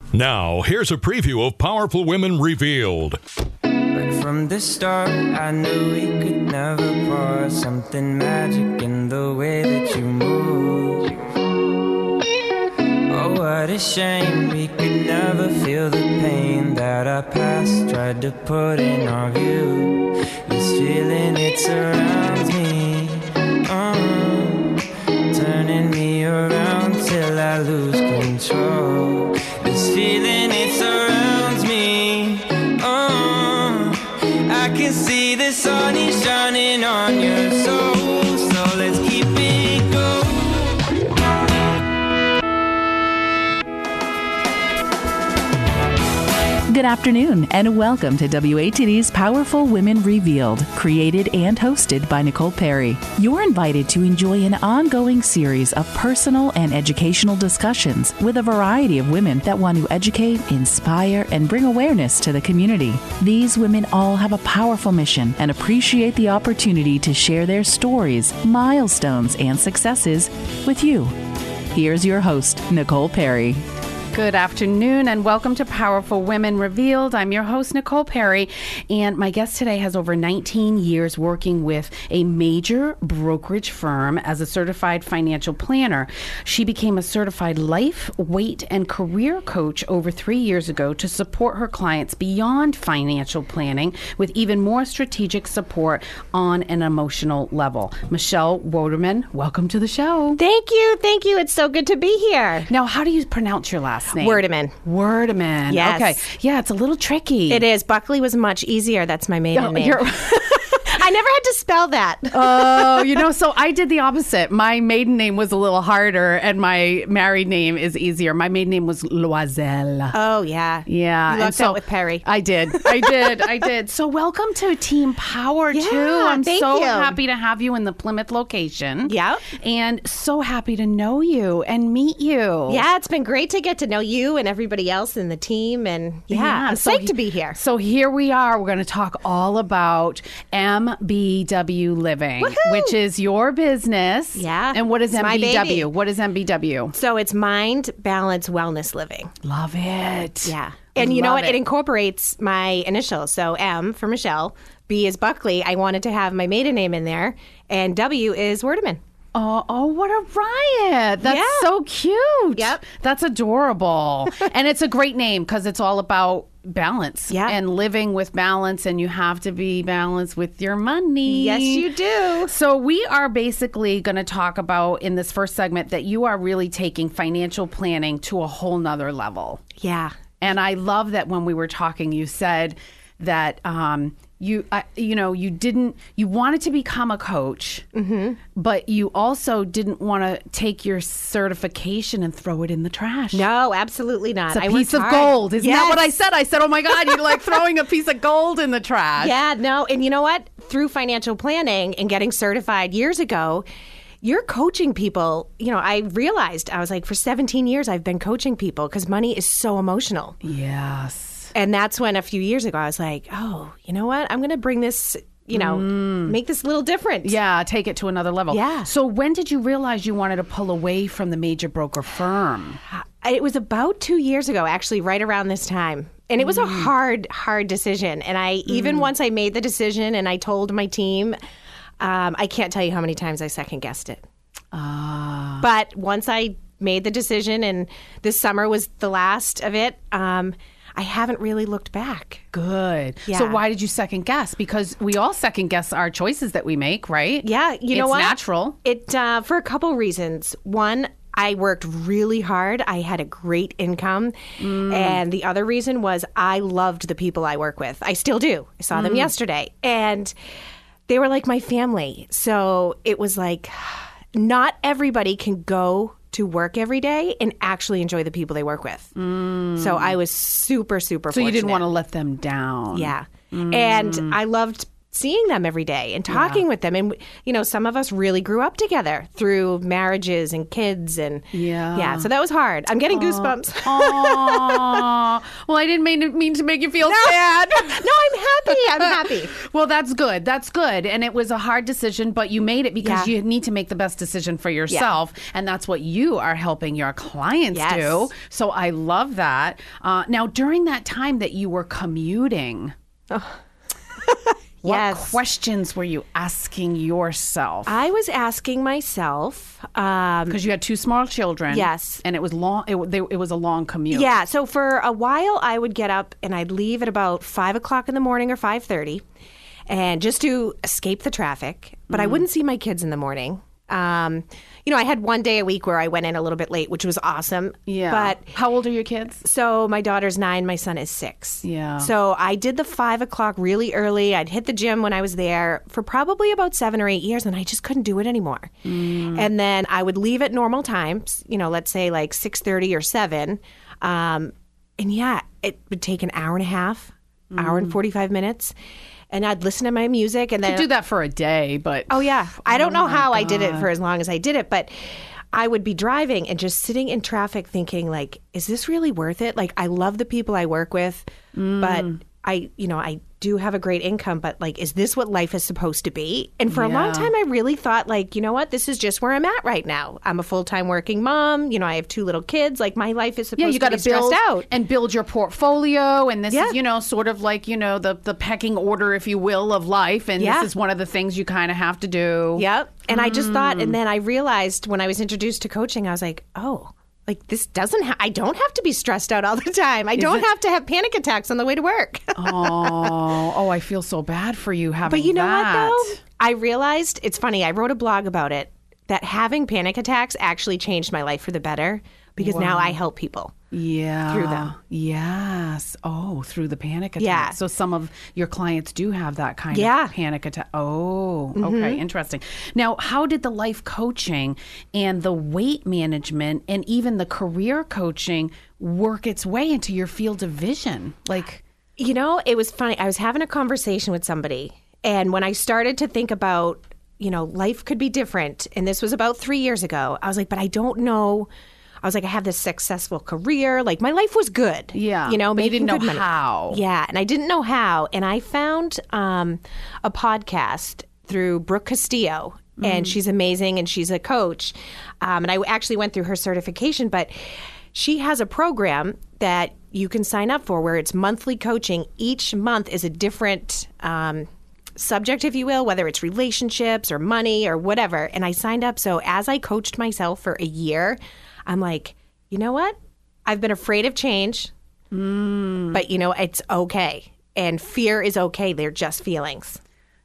Now, here's a preview of Powerful Women Revealed. But from the start, I knew we could never part. Something magic in the way that you move. Oh, what a shame we could never feel the pain that our past tried to put in our view. This feeling, it surrounds me, turning me around till I lose control. This feeling, it surrounds me, I can see the sun is shining on your soul, so let's keep it going. Good afternoon, and welcome to WATD's Powerful Women Revealed, created and hosted by Nicole Perry. You're invited to enjoy an ongoing series of personal and educational discussions with a variety of women that want to educate, inspire, and bring awareness to the community. These women all have a powerful mission and appreciate the opportunity to share their stories, milestones, and successes with you. Here's your host, Nicole Perry. Good afternoon and welcome to Powerful Women Revealed. I'm your host, Nicole Perry, and my guest today has over 19 years working with a major brokerage firm as a certified financial planner. She became a certified life, weight, and career coach over 3 years ago to support her clients beyond financial planning with even more strategic support on an emotional level. Michelle Woderman, welcome to the show. Thank you. It's so good to be here. Now, how do you pronounce your last name? Werdeman. Werdeman. Yes. Okay. Yeah, it's a little tricky. It is. Buckley was much easier. That's my maiden name. I never had to spell that. Oh, so I did the opposite. My maiden name was a little harder, and my married name is easier. My maiden name was Loisel. Oh, yeah. Yeah. You lucked out with Perry. I did. So welcome to Team Power, too. I'm thank so you. happy to have you in the Plymouth location. Yeah. And so happy to know you and meet you. Yeah, it's been great to get to know you and everybody else in the team. And I'm psyched to be here. So here we are. We're going to talk all about MBW Living, Woohoo! which is your business. Yeah. And what is It's my baby. MBW? What is MBW? So it's Mind, Balance, Wellness Living. Love it. Yeah. And you know Love what? It incorporates my initials. So M for Michelle, B is Buckley. I wanted to have my maiden name in there. And W is Werdeman. Oh, what a riot. That's so cute. Yep. That's adorable. And it's a great name because it's all about balance and living with balance, and you have to be balanced with your money. Yes, you do. So we are basically going to talk about in this first segment that you are really taking financial planning to a whole nother level. Yeah. And I love that when we were talking, you said that you wanted to become a coach, but you also didn't want to take your certification and throw it in the trash. No, absolutely not. It's a piece of gold. Isn't that what I said? I said, oh my God, you're like throwing a piece of gold in the trash. Yeah, no. And you know what? Through financial planning and getting certified years ago, you're coaching people. I realized, I was like, for 17 years, I've been coaching people because money is so emotional. Yes. And that's when a few years ago, I was like, oh, you know what? I'm going to bring this, make this a little different. Yeah, take it to another level. Yeah. So when did you realize you wanted to pull away from the major broker firm? It was about 2 years ago, actually, right around this time. And it was a hard decision. And even once I made the decision and I told my team, I can't tell you how many times I second guessed it. But once I made the decision, and this summer was the last of it, I haven't really looked back. Good. Yeah. So why did you second guess? Because we all second guess our choices that we make, right? Yeah. You know what? It's natural. It for a couple reasons. One, I worked really hard. I had a great income. And the other reason was I loved the people I work with. I still do. I saw them yesterday. And they were like my family. So it was like, not everybody can go to work every day and actually enjoy the people they work with. So I was super, super fortunate. So you didn't want to let them down. Yeah. And I loved seeing them every day and talking with them. And, some of us really grew up together through marriages and kids. And so that was hard. I'm getting goosebumps. Aww. Well, I didn't mean to make you feel sad. No, I'm happy. I'm happy. Well, that's good. That's good. And it was a hard decision, but you made it because Yeah. you need to make the best decision for yourself. And that's what you are helping your clients Yes. do. So I love that. Now, during that time that you were commuting, what Yes. questions were you asking yourself? I was asking myself, Because you had two small children. Yes. And it was long. It was a long commute. yeah, so for a while I would get up and I'd leave at about 5 o'clock in the morning or 5:30 and just to escape the traffic. But I wouldn't see my kids in the morning. I had one day a week where I went in a little bit late, which was awesome. Yeah. But how old are your kids? so my daughter's 9, my son is 6. Yeah. So I did the 5 o'clock really early. I'd hit the gym when I was there for probably about 7 or 8 years, and I just couldn't do it anymore. And then I would leave at normal times, let's say like 6:30 or 7. And yeah, it would take an hour and a half, hour and 45 minutes. And I'd listen to my music and then Do that for a day, but oh yeah, I don't know how I did it for as long as I did it, but I would be driving and just sitting in traffic thinking like, is this really worth it? Like I love the people I work with, but I do have a great income, but like, is this what life is supposed to be? And for a long Yeah. time, I really thought like, you know what? This is just where I'm at right now. I'm a full-time working mom. I have 2 little kids. Like my life is supposed you to be got to build stressed out. and build your portfolio, and this Yeah. is sort of like the pecking order, if you will, of life, and Yeah. this is one of the things you kind of have to do. Yep. And I just thought, and then I realized when I was introduced to coaching, I was like, oh, like this doesn't, I don't have to be stressed out all the time. I don't have to have panic attacks on the way to work. Oh, I feel so bad for you having But you know that. what, though? I realized, it's funny, I wrote a blog about it, that having panic attacks actually changed my life for the better because now I help people. Yeah. Through them. Yes. Oh, through the panic attack. Yeah. So some of your clients do have that kind Yeah. of panic attack. Oh, okay. Interesting. Now, how did the life coaching and the weight management and even the career coaching work its way into your field of vision? Like, It was funny. I was having a conversation with somebody, and when I started to think about, life could be different, and this was about 3 years ago, I was like, but I don't know. I was like, I have this successful career. Like, my life was good. Yeah. But you didn't know good money. how. Yeah, and I didn't know how. And I found a podcast through Brooke Castillo, and she's amazing, and she's a coach. And I actually went through her certification, but she has a program that you can sign up for where it's monthly coaching. Each month is a different subject, if you will, whether it's relationships or money or whatever. And I signed up. So as I coached myself for a year, I'm like, you know what? I've been afraid of change, but it's okay. And fear is okay. They're just feelings.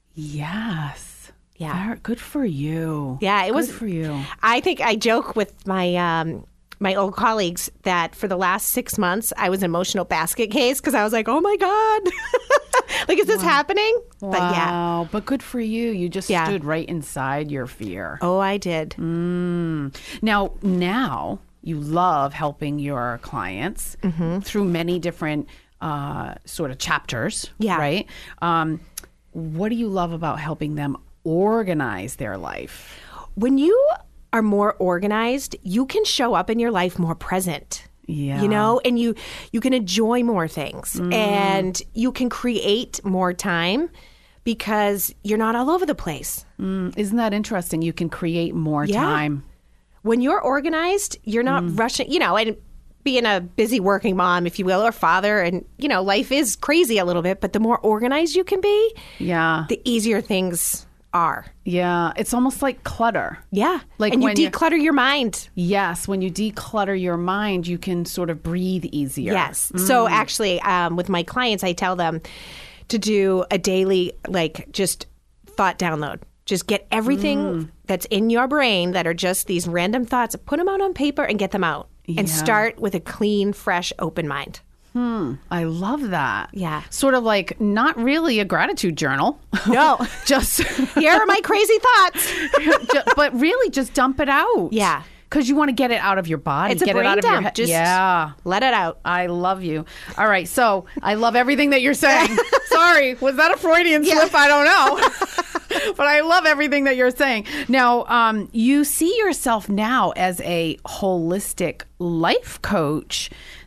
yes. Yeah. Good for you. Yeah, it was Good for you. I think I joke with my my old colleagues that for the last 6 months I was an emotional basket case because I was like, oh my God, like, is this happening? But yeah. Wow. But good for you. You just Yeah. stood right inside your fear. Oh, I did. Now you love helping your clients through many different sort of chapters. Yeah. Right. What do you love about helping them organize their life? When you are more organized, you can show up in your life more present. Yeah. And you can enjoy more things and you can create more time because you're not all over the place. Isn't that interesting? You can create more Yeah. time. When you're organized, you're not rushing, and being a busy working mom, if you will, or father, and, life is crazy a little bit, but the more organized you can be, Yeah. the easier things are. Yeah. It's almost like clutter. Yeah. Like and you when you're- declutter your mind. Yes. When you declutter your mind, you can sort of breathe easier. Yes. So actually, with my clients, I tell them to do a daily, just thought download. Just get everything that's in your brain that are just these random thoughts, put them out on paper and get them out. And start with a clean, fresh, open mind. I love that. Yeah. Sort of like not really a gratitude journal. No. Just Here are my crazy thoughts. but really just dump it out. Yeah. Because you want to get it out of your body. It's a get brain it out of your dump. head. Just yeah. let it out. I love you. All right. So I love everything that you're saying. Sorry. Was that a Freudian slip? I don't know. But I love everything that you're saying. Now, you see yourself now as a holistic life coach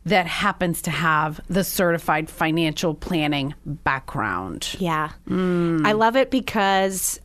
that happens to have the certified financial planning background. Yeah. I love it because,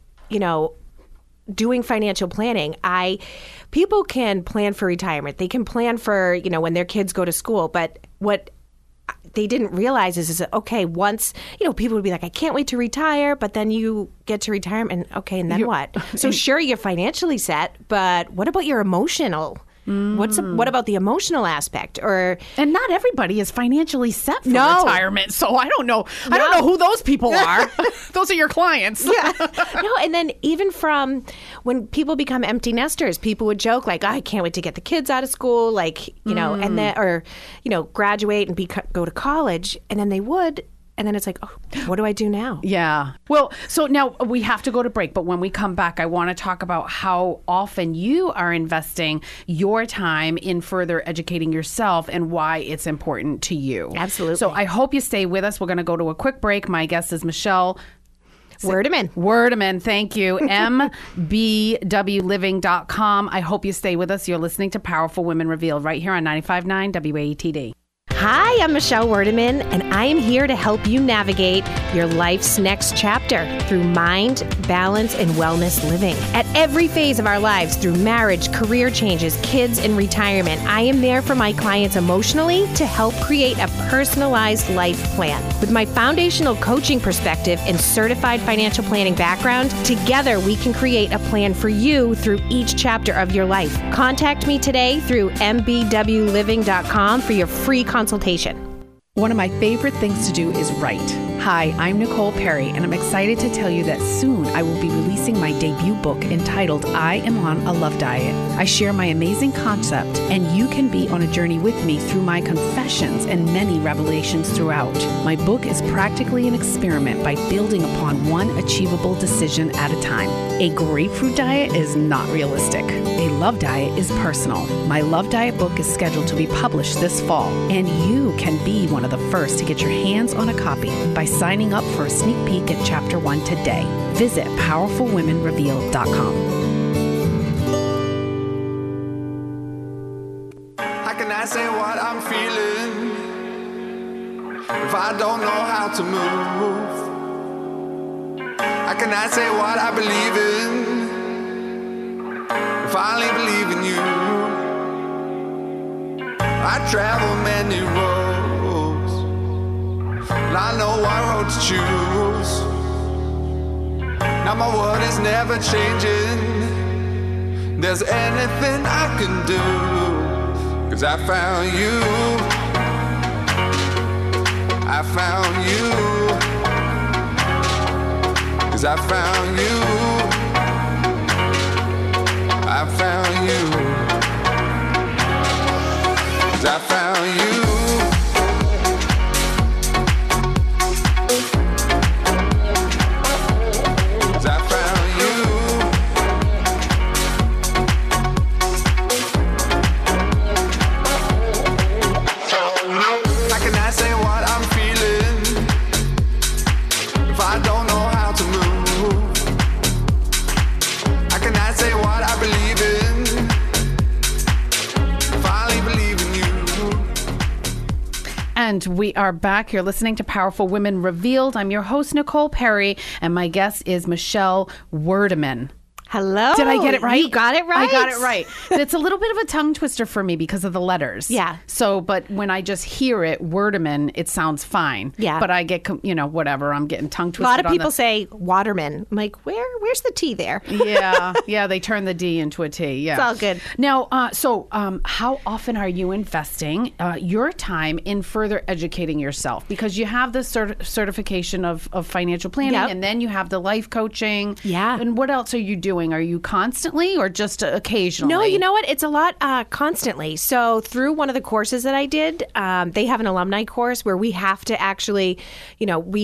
doing financial planning, people can plan for retirement. They can plan for, when their kids go to school. But what they didn't realize is that, okay, once, people would be like, I can't wait to retire, but then you get to retirement, and okay, and then what? So sure, you're financially set, but what about your emotional? What about the emotional aspect? And not everybody is financially set for retirement, so I don't know. I don't know who those people are. Those are your clients. Yeah. No, and then even from when people become empty nesters, people would joke like, I can't wait to get the kids out of school, and then graduate and go to college, and then they would. And then it's like, oh, what do I do now? Yeah. Well, so now we have to go to break. But when we come back, I want to talk about how often you are investing your time in further educating yourself and why it's important to you. Absolutely. So I hope you stay with us. We're going to go to a quick break. My guest is Michelle Werdeman. Thank you. mbwliving.com. I hope you stay with us. You're listening to Powerful Women Revealed right here on 95.9 WAETD. Hi, I'm Michelle Werdeman, and I am here to help you navigate your life's next chapter through mind, balance, and wellness living. At every phase of our lives, through marriage, career changes, kids, and retirement, I am there for my clients emotionally to help create a personalized life plan. With my foundational coaching perspective and certified financial planning background, together we can create a plan for you through each chapter of your life. Contact me today through mbwliving.com for your free consultation. One of my favorite things to do is write. Hi, I'm Nicole Perry, and I'm excited to tell you that soon I will be releasing my debut book entitled I Am on a Love Diet. I share my amazing concept, and you can be on a journey with me through my confessions and many revelations throughout. My book is practically an experiment by building upon one achievable decision at a time. A grapefruit diet is not realistic. A love diet is personal. My Love Diet book is scheduled to be published this fall, and you can be one of the first to get your hands on a copy by signing up for a sneak peek at Chapter 1 today. Visit PowerfulWomenRevealed.com. How can I say what I'm feeling if I don't know how to move? How can I say what I believe in if I only believe in you? I travel many roads, and I know what road to choose. Now my world is never changing. There's anything I can do, 'cause I found you. I found you. 'Cause I found you. I found you. 'Cause I found you. And we are back. You're listening to Powerful Women Revealed. I'm your host, Nicole Perry, and my guest is Michelle Werdeman. Hello. Did I get it right? You got it right. I got it right. It's a little bit of a tongue twister for me because of the letters. Yeah. So, but when I just hear it, Werdeman, it sounds fine. Yeah. But I get, whatever. I'm getting tongue twisted. A lot of people say Waterman. I'm like, where's the T there? Yeah. They turn the D into a T. Yeah. It's all good. Now, how often are you investing your time in further educating yourself? Because you have the certification of financial planning, Yep. and then you have the life coaching. Yeah. And what else are you doing? Are you constantly or just occasionally? No, you know what? It's a lot constantly. So through one of the courses that I did, they have an alumni course where we have to actually, we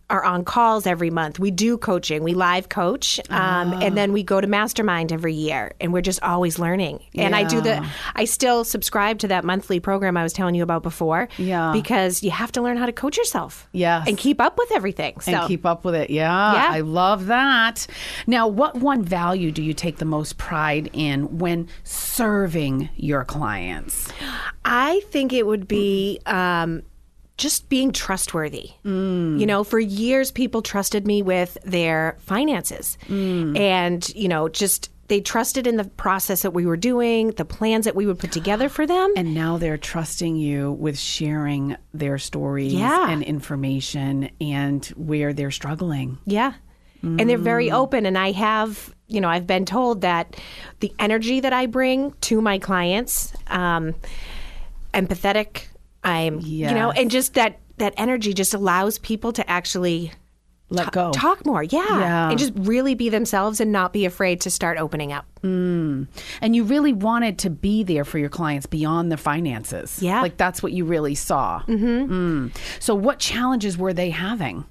are on calls every month. We do coaching. We live coach. And then we go to Mastermind every year. And we're just always learning. And I still subscribe to that monthly program I was telling you about before. Yeah. Because you have to learn how to coach yourself. Yes. And keep up with everything. So. And keep up with it. Yeah. I love that. Now, what one value do you take the most pride in when serving your clients? I think it would be just being trustworthy. You know, for years, people trusted me with their finances. And, you know, just they trusted in the process that we were doing, the plans that we would put together for them. And now they're trusting you with sharing their stories and information and where they're struggling. Yeah. And they're very open. And I have, you know, I've been told that the energy that I bring to my clients, empathetic, you know, and just that energy just allows people to actually let go, talk more. Yeah. And just really be themselves and not be afraid to start opening up. And you really wanted to be there for your clients beyond the finances. Yeah. Like that's what you really saw. So what challenges were they having?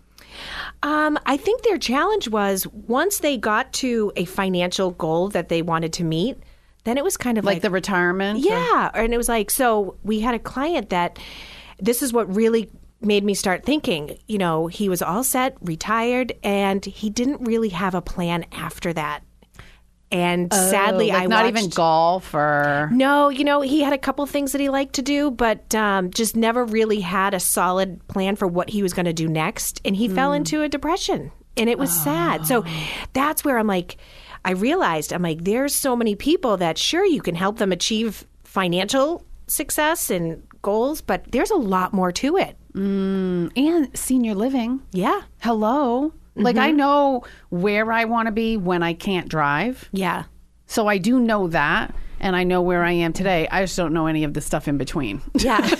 I think their challenge was once they got to a financial goal that they wanted to meet, then it was kind of like the retirement? Yeah. And it was like, so we had a client that this is what really made me start thinking, you know, he was all set, retired, and he didn't really have a plan after that. And sadly, like I not watched, even golf or... No, you know, he had a couple things that he liked to do, but just never really had a solid plan for what he was going to do next. And he fell into a depression, and it was sad. So that's where I'm like, I realized, I'm like, there's so many people that sure you can help them achieve financial success and goals, but there's a lot more to it. And senior living. Yeah. Hello. Like I know where I want to be when I can't drive. Yeah. So I do know that, and I know where I am today. I just don't know any of the stuff in between. Yeah.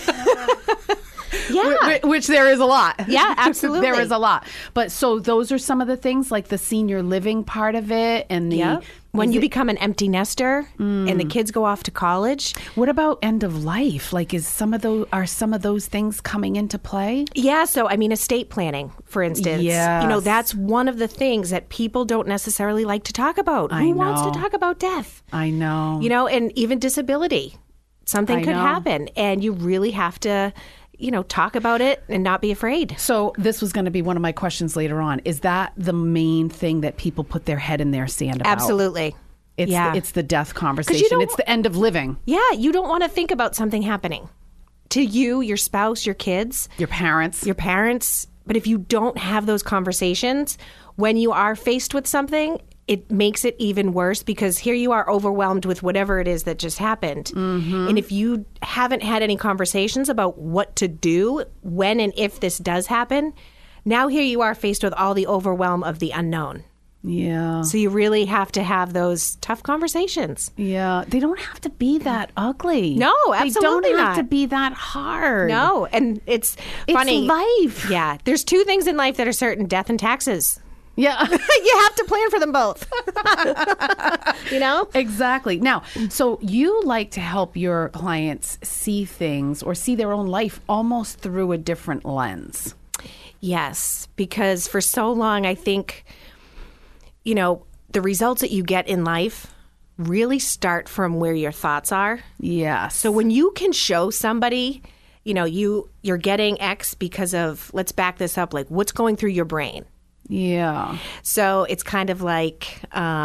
Yeah. Which there is a lot. Yeah, absolutely. There is a lot. But so those are some of the things, like the senior living part of it, and the when you become an empty nester and the kids go off to college. What about end of life? Like, are some of those things coming into play? Yeah. So, I mean, estate planning, for instance. Yes. You know, that's one of the things that people don't necessarily like to talk about. Who wants to talk about death? I know. You know, and even disability. Something could happen, and you really have to, you know, talk about it and not be afraid. So this was going to be one of my questions later on. Is that the main thing that people put their head in their sand about? Absolutely. It's the death conversation. It's the end of living. Yeah. You don't want to think about something happening to you, your spouse, your kids. Your parents. But if you don't have those conversations, when you are faced with something, it makes it even worse because here you are overwhelmed with whatever it is that just happened. And if you haven't had any conversations about what to do when and if this does happen, now here you are faced with all the overwhelm of the unknown. Yeah. So you really have to have those tough conversations. Yeah. They don't have to be that ugly. No, absolutely They don't have not. to be that hard. No. And it's funny. It's life. Yeah. There's two things in life that are certain: death and taxes. Yeah. You have to plan for them both. You know? Exactly. Now, so you like to help your clients see things or see their own life almost through a different lens. Yes, because for so long, I think, you know, the results that you get in life really start from where your thoughts are. Yes. So when you can show somebody, you know, you're getting X because of, let's back this up, like what's going through your brain. Yeah. So it's kind of like,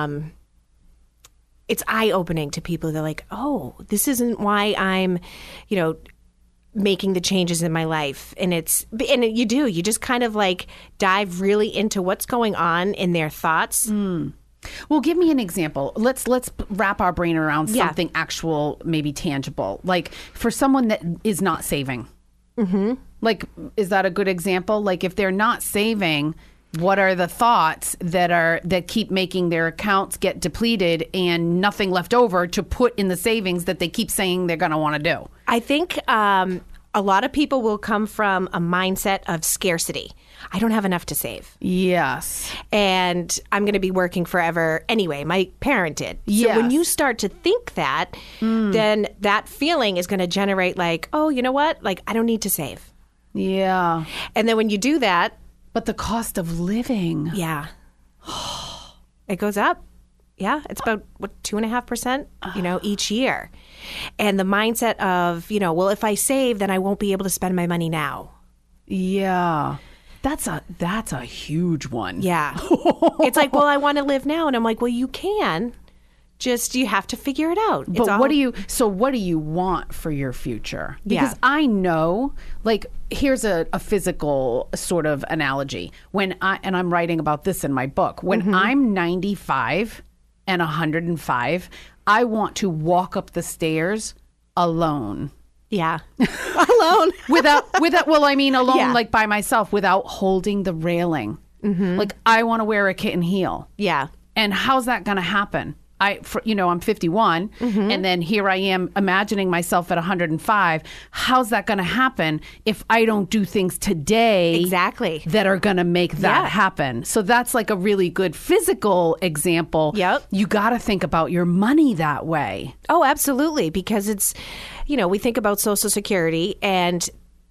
it's eye-opening to people. They're like, oh, this isn't why I'm, you know, making the changes in my life. And you just kind of like dive really into what's going on in their thoughts. Well, give me an example. Let's wrap our brain around something actual, maybe tangible. Like for someone that is not saving. Like, is that a good example? Like if they're not saving, what are the thoughts that keep making their accounts get depleted and nothing left over to put in the savings that they keep saying they're going to want to do? I think a lot of people will come from a mindset of scarcity. I don't have enough to save. Yes. And I'm going to be working forever anyway. My parent did. Yes. So when you start to think that, then that feeling is going to generate like, oh, you know what? Like, I don't need to save. Yeah. And then when you do that, But the cost of living. Yeah. It goes up. Yeah. It's about 2.5%, each year. And the mindset of, well, if I save, then I won't be able to spend my money now. Yeah. That's a huge one. Yeah. It's like, well, I want to live now. And I'm like, well, you can. Just you have to figure it out. But what do you want for your future? Because Yeah. I know, like, here's a physical sort of analogy. And I'm writing about this in my book. When I'm 95 and 105, I want to walk up the stairs alone. Yeah. Alone. without alone, Yeah. like by myself, without holding the railing. Like, I want to wear a kitten heel. Yeah. And how's that going to happen? I'm 51, and then here I am imagining myself at 105. How's that going to happen if I don't do things today Exactly. that are going to make that Yeah. happen? So that's like a really good physical example. Yep. You got to think about your money that way. Oh, absolutely. Because it's, we think about Social Security and,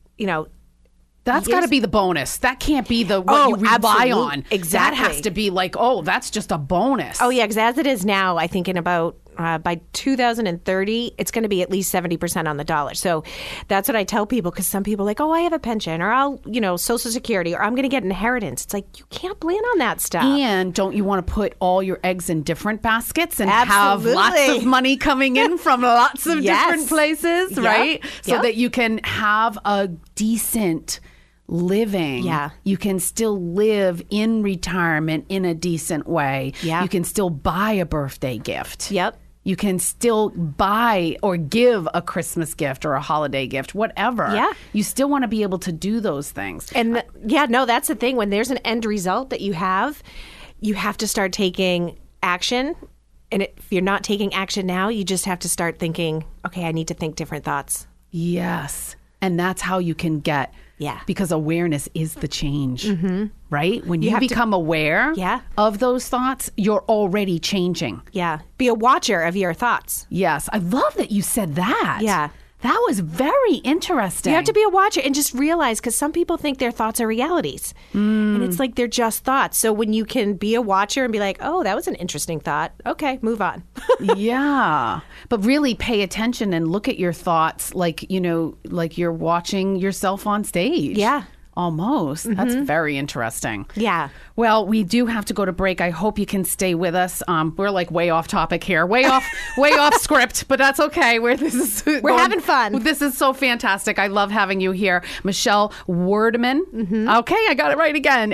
That's got to be the bonus. That can't be what Oh, you rely absolutely. on. Exactly. That has to be like, oh, that's just a bonus. Oh, yeah, because as it is now, I think in about by 2030, it's going to be at least 70% on the dollar. So that's what I tell people, because some people are like, oh, I have a pension, or I'll, Social Security, or I'm going to get inheritance. It's like, you can't plan on that stuff. And don't you want to put all your eggs in different baskets and Absolutely. have lots of money coming in from lots of Yes. different places, Yep. right? So Yep. that you can have a decent living. Yeah. You can still live in retirement in a decent way. Yeah. You can still buy a birthday gift. Yep. You can still buy or give a Christmas gift or a holiday gift, whatever. Yeah. You still want to be able to do those things. And that's the thing. When there's an end result that you have to start taking action. And if you're not taking action now, you just have to start thinking, okay, I need to think different thoughts. Yes. And that's how you can get, Yeah. because awareness is the change, right? When you have to- become aware Yeah. of those thoughts, you're already changing. Yeah. Be a watcher of your thoughts. Yes. I love that you said that. Yeah. That was very interesting. You have to be a watcher and just realize, because some people think their thoughts are realities. And it's like they're just thoughts. So when you can be a watcher and be like, oh, that was an interesting thought. Okay, move on. Yeah. But really pay attention and look at your thoughts like you're watching yourself on stage. Yeah. Almost. That's very interesting. Yeah. Well, we do have to go to break. I hope you can stay with us. We're like way off topic here, way off script, but that's okay. We're having fun. This is so fantastic. I love having you here, Michelle Werdman. Okay, I got it right again.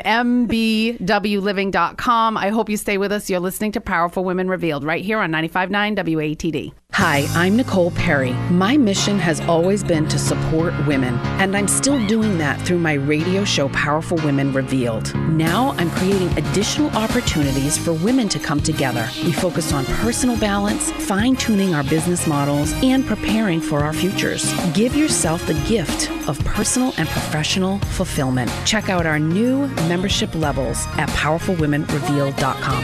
mbwliving.com. I hope you stay with us. You're listening to Powerful Women Revealed right here on 95.9 WATD. Hi, I'm Nicole Perry. My mission has always been to support women, and I'm still doing that through my radio show, Powerful Women Revealed. Now I'm creating additional opportunities for women to come together. We focus on personal balance, fine-tuning our business models, and preparing for our futures. Give yourself the gift of personal and professional fulfillment. Check out our new membership levels at powerfulwomenrevealed.com.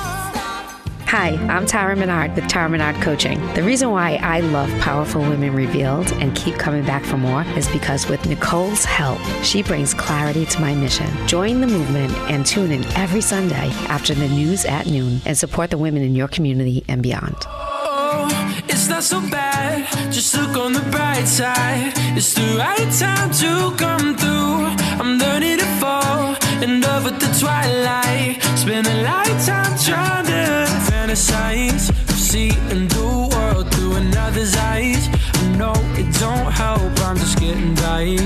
Hi, I'm Tara Menard with Tara Menard Coaching. The reason why I love Powerful Women Revealed and keep coming back for more is because with Nicole's help, she brings clarity to my mission. Join the movement and tune in every Sunday after the news at noon and support the women in your community and beyond. Oh, it's not so bad, just look on the bright side. It's the right time to come through. I'm learning to fall in love with the twilight. Spend a lifetime trying to fantasize of seeing the world through another's eyes. I know it don't help, I'm just getting by.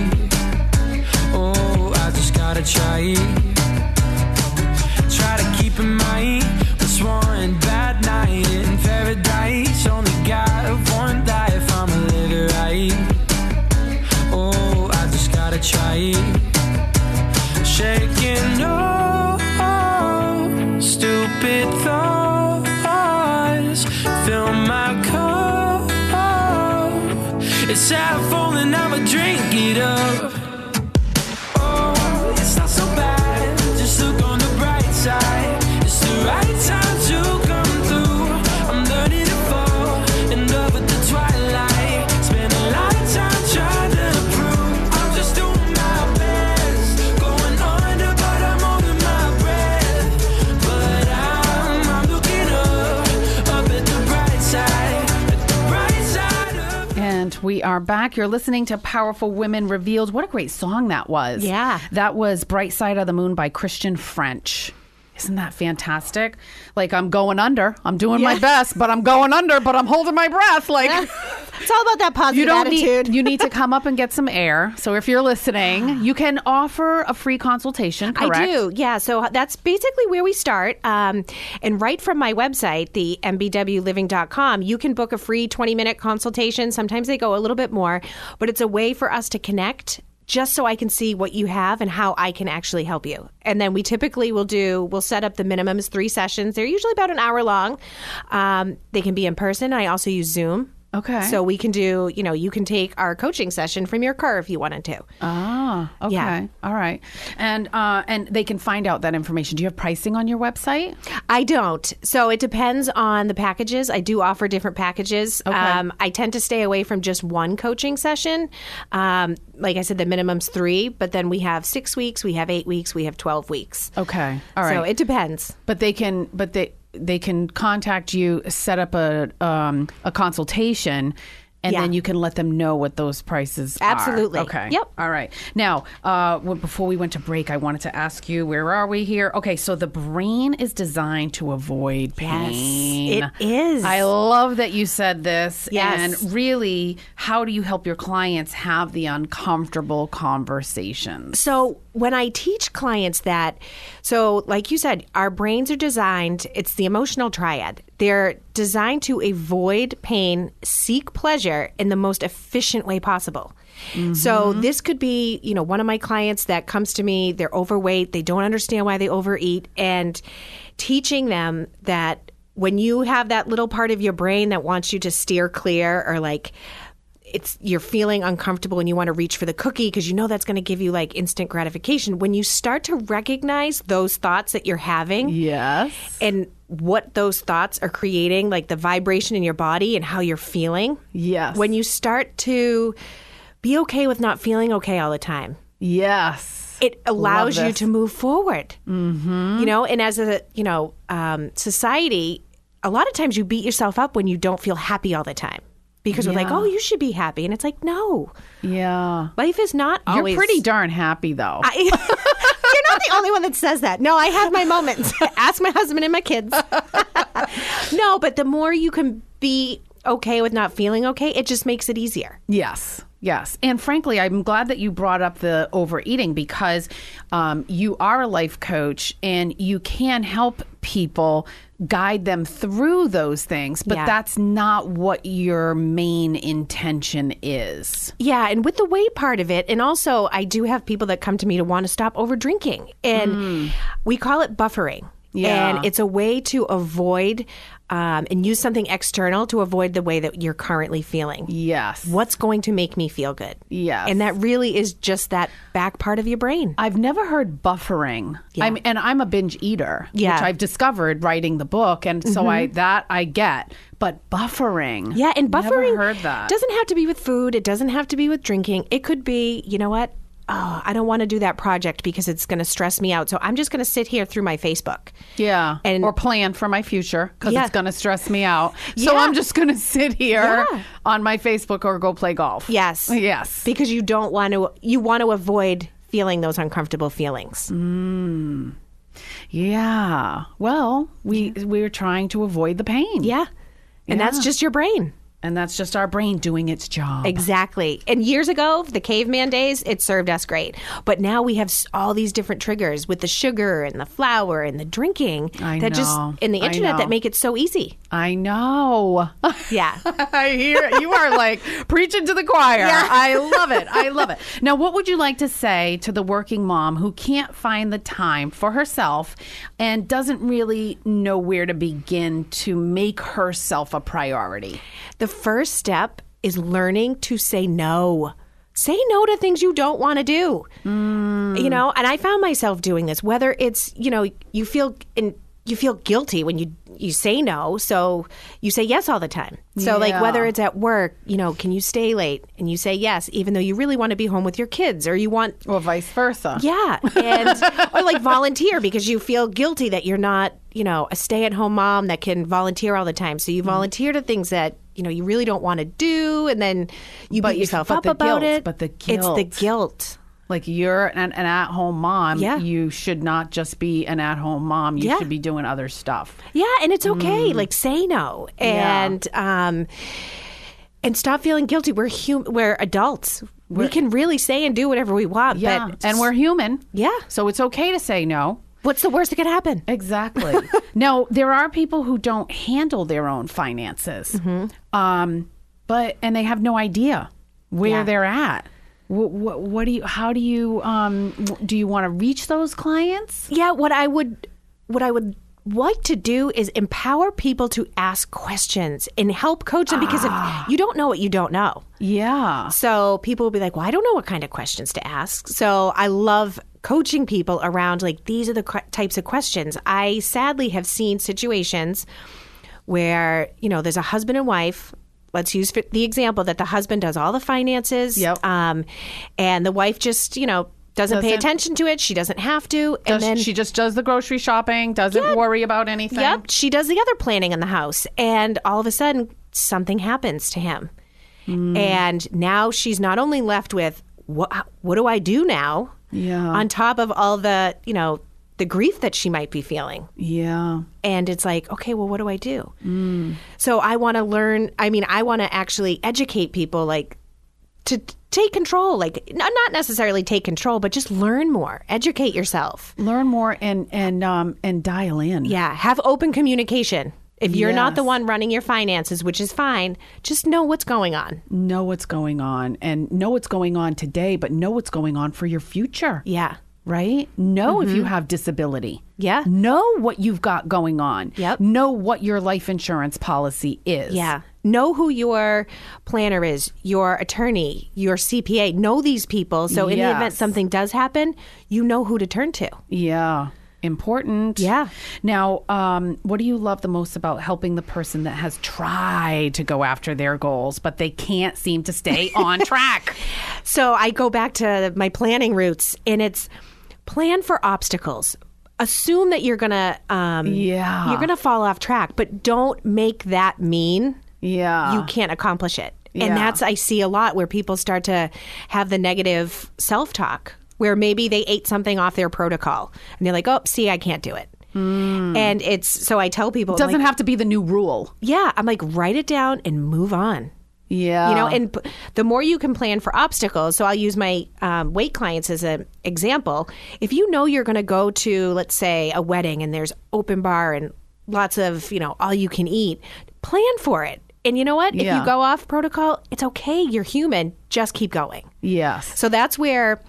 Oh, I just gotta try. Try to keep in mind what's one bad night in paradise. Only got one life, I'ma live it right. Oh, I just gotta try. Shaking no stupid thoughts fill my cup. It's half full and I'ma drink it up. Oh, it's not so bad, just look on the bright side. It's the right time to come through. I'm learning to fall in love with the twilight. Spend a lot of time trying to prove I'm just doing my best. Going under, but are back. You're listening to Powerful Women Revealed. What a great song that was. Yeah. That was Bright Side of the Moon by Christian French. Isn't that fantastic? Like, I'm going under. I'm doing my best, but I'm going under, but I'm holding my breath. Like, it's all about that positive attitude. You need to come up and get some air. So if you're listening, you can offer a free consultation, correct? I do, yeah. So that's basically where we start. And right from my website, the mbwliving.com, you can book a free 20-minute consultation. Sometimes they go a little bit more, but it's a way for us to connect just so I can see what you have and how I can actually help you. And then we typically we'll set up the minimum is 3 sessions. They're usually about an hour long. They can be in person. I also use Zoom. Okay. So we can do, you can take our coaching session from your car if you wanted to. Ah, okay. Yeah. All right. And they can find out that information. Do you have pricing on your website? I don't. So it depends on the packages. I do offer different packages. Okay. I tend to stay away from just one coaching session. Like I said, the minimum's 3, but then we have 6 weeks, we have 8 weeks, we have 12 weeks. Okay. All right. So it depends. But they can contact you, set up a consultation, and then you can let them know what those prices Absolutely. are. Okay. Yep. All right. Now, before we went to break, I wanted to ask you, where are we here? Okay, so the brain is designed to avoid pain. Yes, it is. I love that you said this. Yes. And really, how do you help your clients have the uncomfortable conversations? So when I teach clients that, so like you said, our brains are designed, it's the emotional triad. They're designed to avoid pain, seek pleasure in the most efficient way possible. Mm-hmm. So this could be, one of my clients that comes to me, they're overweight, they don't understand why they overeat, and teaching them that when you have that little part of your brain that wants you to steer clear, or like you're feeling uncomfortable and you want to reach for the cookie because that's going to give you like instant gratification. When you start to recognize those thoughts that you're having, yes, and what those thoughts are creating, like the vibration in your body and how you're feeling, yes, when you start to be okay with not feeling okay all the time, yes, it allows you to move forward. Mm-hmm. And as a society, a lot of times you beat yourself up when you don't feel happy all the time. Because we're like, oh, you should be happy. And it's like, no. Yeah. Life is not always... You're pretty darn happy, though. You're not the only one that says that. No, I have my moments. Ask my husband and my kids. No, but the more you can be okay with not feeling okay, it just makes it easier. Yes. Yes. And frankly, I'm glad that you brought up the overeating because you are a life coach and you can help people, guide them through those things, but that's not what your main intention is. Yeah. And with the weight part of it, and also I do have people that come to me to want to stop over drinking, and we call it buffering. Yeah. And it's a way to avoid and use something external to avoid the way that you're currently feeling. Yes. What's going to make me feel good? Yes. And that really is just that back part of your brain. I've never heard buffering. Yeah. I'm a binge eater, which I've discovered writing the book. And so I get. But buffering. Yeah, and buffering never heard that. Doesn't have to be with food. It doesn't have to be with drinking. It could be, you know what? Oh, I don't want to do that project because it's going to stress me out. So I'm just going to sit here through my Facebook. Yeah. Or plan for my future because it's going to stress me out. So I'm just going to sit here on my Facebook or go play golf. Yes. Yes. Because you want to avoid feeling those uncomfortable feelings. Yeah. Well, we're trying to avoid the pain. Yeah. And that's just your brain. And that's just our brain doing its job. Exactly. And years ago, the caveman days, it served us great. But now we have all these different triggers with the sugar and the flour and the drinking and the internet that make it so easy. I know. Yeah. I hear it. You are like preaching to the choir. Yeah. I love it. I love it. Now, what would you like to say to the working mom who can't find the time for herself and doesn't really know where to begin to make herself a priority? The first step is learning to say no. Say no to things you don't want to do. And I found myself doing this, whether it's, you feel guilty when you say no, so you say yes all the time. So like whether it's at work, can you stay late? And you say yes, even though you really want to be home with your kids, or or vice versa. Yeah. And or like volunteer because you feel guilty that you're not, a stay-at-home mom that can volunteer all the time. So you volunteer to things that you really don't want to do, and then you beat yourself up about it. But the guilt. It's the guilt. Like you're an at-home mom. Yeah. You should not just be an at-home mom. You Yeah. should be doing other stuff. Yeah, and it's okay. Like say no, and stop feeling guilty. We're adults. We can really say and do whatever we want. Yeah, but and we're human. Yeah. So it's okay to say no. What's the worst that could happen? Exactly. Now, there are people who don't handle their own finances, and they have no idea where they're at. What do you? How do you? Do you want to reach those clients? Yeah. What I would like to do is empower people to ask questions and help coach them, because if you don't know what you don't know. Yeah. So people will be like, well, I don't know what kind of questions to ask. So I love coaching people around, like, these are the types of questions. I sadly have seen situations where, there's a husband and wife. Let's use the example that the husband does all the finances. Yep. And the wife just, doesn't pay attention to it. She doesn't have to. And then She just does the grocery shopping, doesn't worry about anything. Yep. She does the other planning in the house. And all of a sudden, something happens to him. And now she's not only left with, what do I do now? Yeah. On top of all the, the grief that she might be feeling. Yeah. And it's like, okay, well, what do I do? So I want to learn. I want to actually educate people, like, to take control, like not necessarily take control, but just learn more, educate yourself. Learn more and dial in. Yeah. Have open communication. If you're not the Yes. one running your finances, which is fine, just know what's going on. Know what's going on, and know what's going on today, but know what's going on for your future. Yeah. Right? Know if you have disability. Yeah. Know what you've got going on. Yep. Know what your life insurance policy is. Yeah. Know who your planner is, your attorney, your CPA. Know these people. So in the event Yes. something does happen, you know who to turn to. Yeah. Important. Yeah. Now, what do you love the most about helping the person that has tried to go after their goals, but they can't seem to stay on track? So I go back to my planning roots, and it's plan for obstacles. Assume that you're gonna you're gonna fall off track, but don't make that mean Yeah. you can't accomplish it. Yeah. And that's, I see a lot where people start to have the negative self-talk, where maybe they ate something off their protocol and they're like, oh, see, I can't do it. And it's, so I tell people, It doesn't like, have to be the new rule. yeah, I'm like, write it down and move on. Yeah. And the more you can plan for obstacles, so I'll use my weight clients as an example. If you know you're going to go to, let's say, a wedding and there's open bar and lots of, all you can eat, plan for it. And you know what? If Yeah. you go off protocol, it's okay. You're human. Just keep going. Yes. So that's where,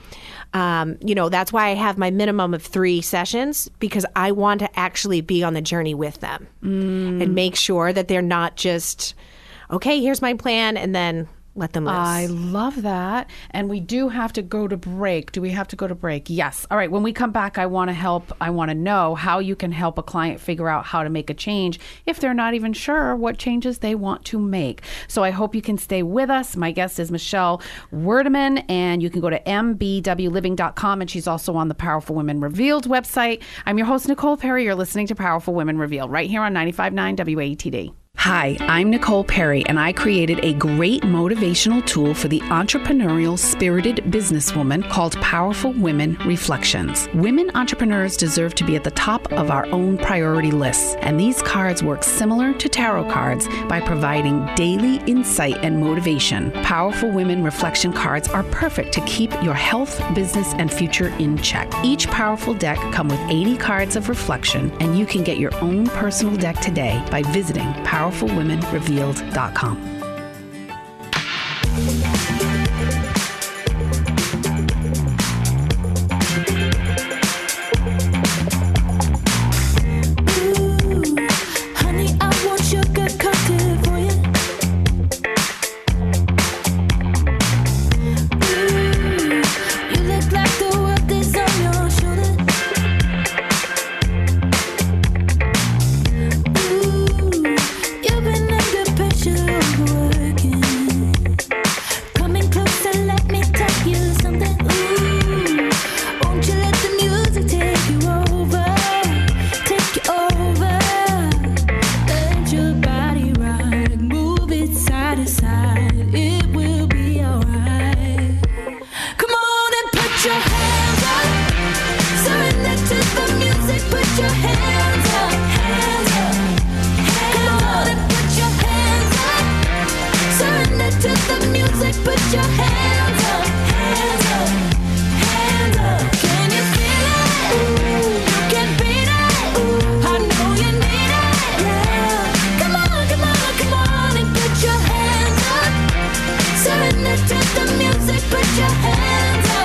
that's why I have my minimum of 3 sessions, because I want to actually be on the journey with them and make sure that they're not just, okay, here's my plan, and then let them loose. I love that. And we do have to go to break. Do we have to go to break? Yes. All right. When we come back, I want to help. I want to know how you can help a client figure out how to make a change if they're not even sure what changes they want to make. So I hope you can stay with us. My guest is Michelle Werdeman, and you can go to mbwliving.com, and she's also on the Powerful Women Revealed website. I'm your host, Nicole Perry. You're listening to Powerful Women Revealed right here on 95.9 WATD. Hi, I'm Nicole Perry, and I created a great motivational tool for the entrepreneurial, spirited businesswoman called Powerful Women Reflections. Women entrepreneurs deserve to be at the top of our own priority lists, and these cards work similar to tarot cards by providing daily insight and motivation. Powerful Women Reflection cards are perfect to keep your health, business, and future in check. Each powerful deck comes with 80 cards of reflection, and you can get your own personal deck today by visiting PowerfulWomenRevealed.com. Honey, I want sugar coated for you. You look like the world is on your shoulders. You've been under pressure. hands up. Surrender to the music, put your hands up, hands up, come on and put your hands up. Surrender to the music, put your hands up, hands up, hands up. Can you feel it? You can beat it. I know you need it. Yeah. Come on, come on, come on and put your hands up. Surrender to the music, put your hands up.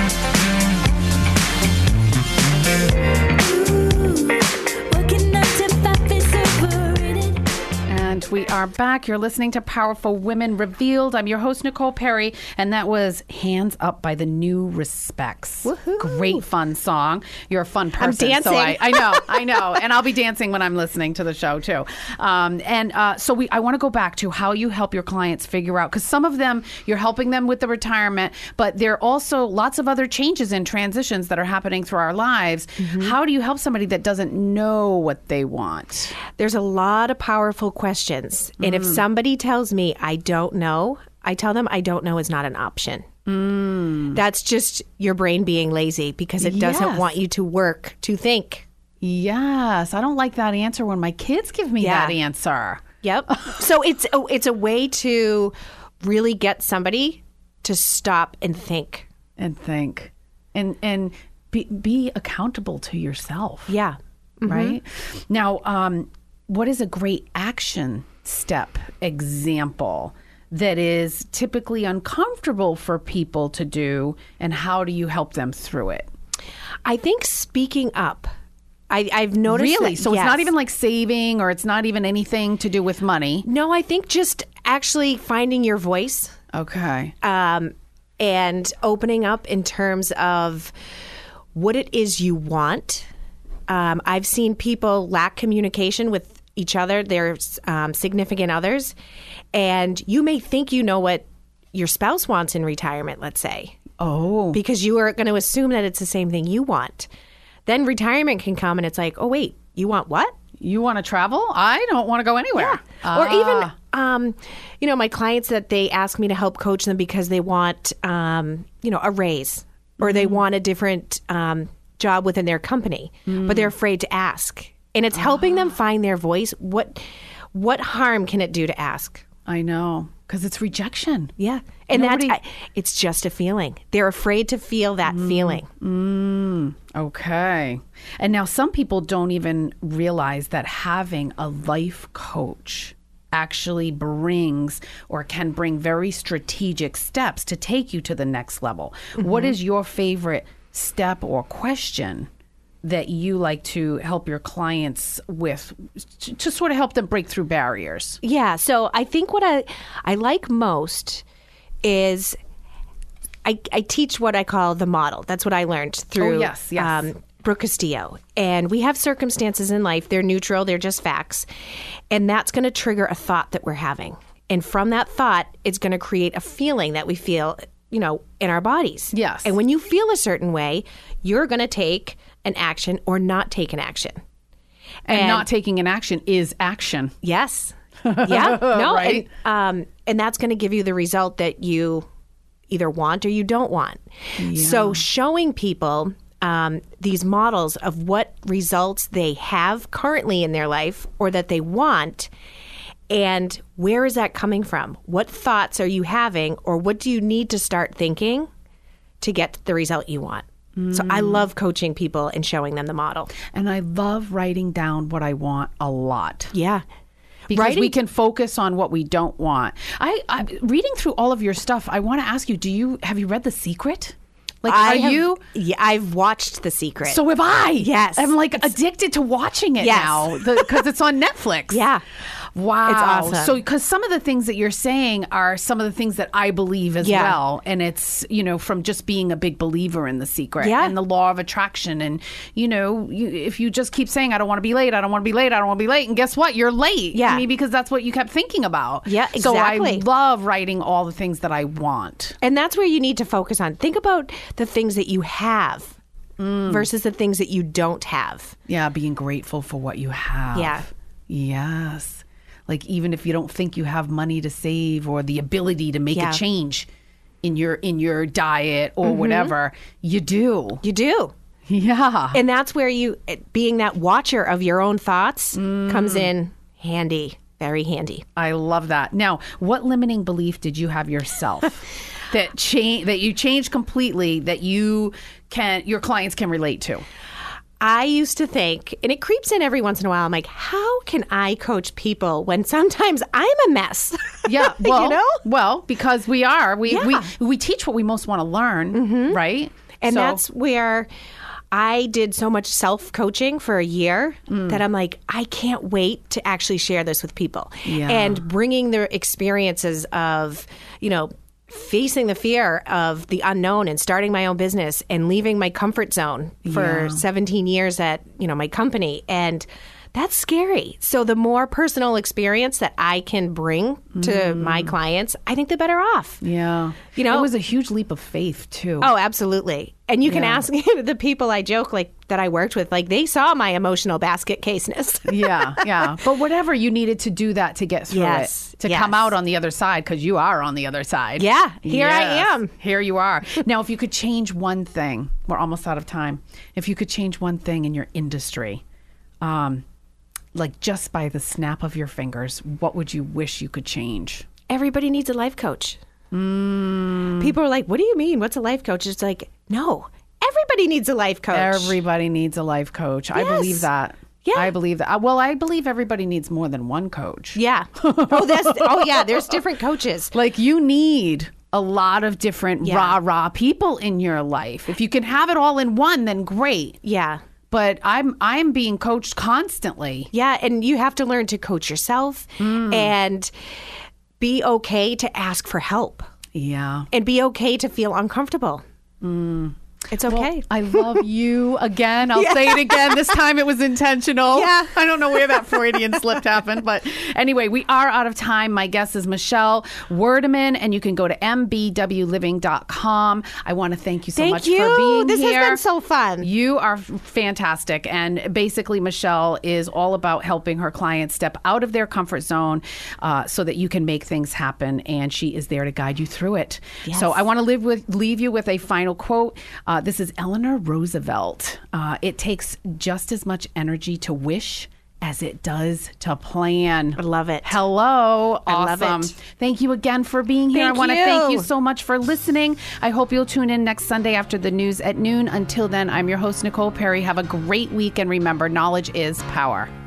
And we are back. You're listening to Powerful Women Revealed. I'm your host, Nicole Perry, and that was Hands Up by the New Respects. Woohoo. Great fun song. You're a fun person. I'm dancing. So I know. And I'll be dancing when I'm listening to the show, too. So I want to go back to how you help your clients figure out, because some of them, you're helping them with the retirement, but there are also lots of other changes and transitions that are happening through our lives. Mm-hmm. How do you help somebody that doesn't know what they want? There's a lot of powerful questions. And if somebody tells me I don't know, I tell them I don't know is not an option. That's just your brain being lazy because it doesn't Yes. want you to work, to think. Yes, I don't like that answer when my kids give me Yeah. that answer. Yep. So it's a way to really get somebody to stop and think. And think and be accountable to yourself. Yeah. Right? Now, what is a great action step example that is typically uncomfortable for people to do, and how do you help them through it? I think speaking up. I've noticed Really? that- So it's yes. not even like saving, or it's not even anything to do with money. No, I think just actually finding your voice. Okay. And opening up in terms of what it is you want. I've seen people lack communication with each other, their significant others, and you may think you know what your spouse wants in retirement, let's say. Oh. Because you are going to assume that it's the same thing you want. Then retirement can come and it's like, oh, wait, you want what? You want to travel? I don't want to go anywhere. Or even, my clients that they ask me to help coach them because they want, a raise or they want a different job within their company, but they're afraid to ask. And it's helping them find their voice. What harm can it do to ask? I know, because it's rejection. Yeah. And Nobody- it's just a feeling. They're afraid to feel that feeling. Okay. And now some people don't even realize that having a life coach actually brings or can bring very strategic steps to take you to the next level. What is your favorite step or question that you like to help your clients with to sort of help them break through barriers? Yeah. So I think what I like most is I teach what I call the model. That's what I learned through yes. Brooke Castillo. And we have circumstances in life. They're neutral. They're just facts. And that's going to trigger a thought that we're having. And from that thought, it's going to create a feeling that we feel, in our bodies. Yes. And when you feel a certain way, you're going to take an action or not take an action. And not taking an action is action. Yes. Yeah. No. Right. And that's going to give you the result that you either want or you don't want. So showing people these models of what results they have currently in their life or that they want, and where is that coming from? What thoughts are you having, or what do you need to start thinking to get the result you want? So I love coaching people and showing them the model. And I love writing down what I want a lot. Yeah. Because we can focus on what we don't want. I reading through all of your stuff, I want to ask you, have you read The Secret? Like, Yeah, I've watched The Secret. So have I. Yes. I'm like addicted to watching it Yes. now because it's on Netflix. Yeah. Wow. It's awesome. So, because some of the things that you're saying are some of the things that I believe as Yeah. well. And it's, from just being a big believer in The Secret Yeah. and the law of attraction. And, if you just keep saying, I don't want to be late, I don't want to be late, I don't want to be late. And guess what? You're late. Yeah. Because that's what you kept thinking about. Yeah, So I exactly. love writing all the things that I want. And that's where you need to focus on. Think about the things that you have versus the things that you don't have. Yeah. Being grateful for what you have. Yeah. Yes. Like, even if you don't think you have money to save or the ability to make Yeah. a change, in your diet or whatever, you do. You do. Yeah. And that's where being that watcher of your own thoughts comes in handy, very handy. I love that. Now, what limiting belief did you have yourself that you changed completely that your clients can relate to? I used to think, and it creeps in every once in a while, I'm like, how can I coach people when sometimes I'm a mess? Yeah, well, you know? Well, because we are. We teach what we most want to learn, right? And that's where I did so much self-coaching for a year that I'm like, I can't wait to actually share this with people. Yeah. And bringing their experiences of, facing the fear of the unknown and starting my own business and leaving my comfort zone for 17 years at, my company. And that's scary. So the more personal experience that I can bring to my clients, I think the better off. Yeah. It was a huge leap of faith, too. Oh, absolutely. And you can ask the people I joke that I worked with, they saw my emotional basket caseness. Yeah. But whatever, you needed to do that to get through it, to come out on the other side, because you are on the other side. Yeah, here I am. Here you are. Now, if you could change one thing, we're almost out of time. If you could change one thing in your industry, just by the snap of your fingers, what would you wish you could change? Everybody needs a life coach. People are like, what do you mean? What's a life coach? It's like, no, everybody needs a life coach. Everybody needs a life coach. Yes. I believe that. Yeah. I believe that. Well, I believe everybody needs more than one coach. Yeah. There's different coaches. You need a lot of different rah-rah people in your life. If you can have it all in one, then great. Yeah. But I'm being coached constantly. Yeah, and you have to learn to coach yourself and be okay to ask for help. Yeah. And be okay to feel uncomfortable. It's okay. Well, I love you again. I'll say it again. This time it was intentional. Yeah. I don't know where that Freudian slip happened. But anyway, we are out of time. My guest is Michelle Werdeman, and you can go to mbwliving.com. I want to thank you so much for being This here. has been so fun. You are fantastic. And basically, Michelle is all about helping her clients step out of their comfort zone so that you can make things happen. And she is there to guide you through it. Yes. So I want to leave you with a final quote. This is Eleanor Roosevelt. It takes just as much energy to wish as it does to plan. I love it. Hello. I love awesome. it. Thank you again for being here. Thank I want to you. thank you so much for listening. I hope you'll tune in next Sunday after the news at noon. Until then, I'm your host, Nicole Perry. Have a great week. And remember, knowledge is power.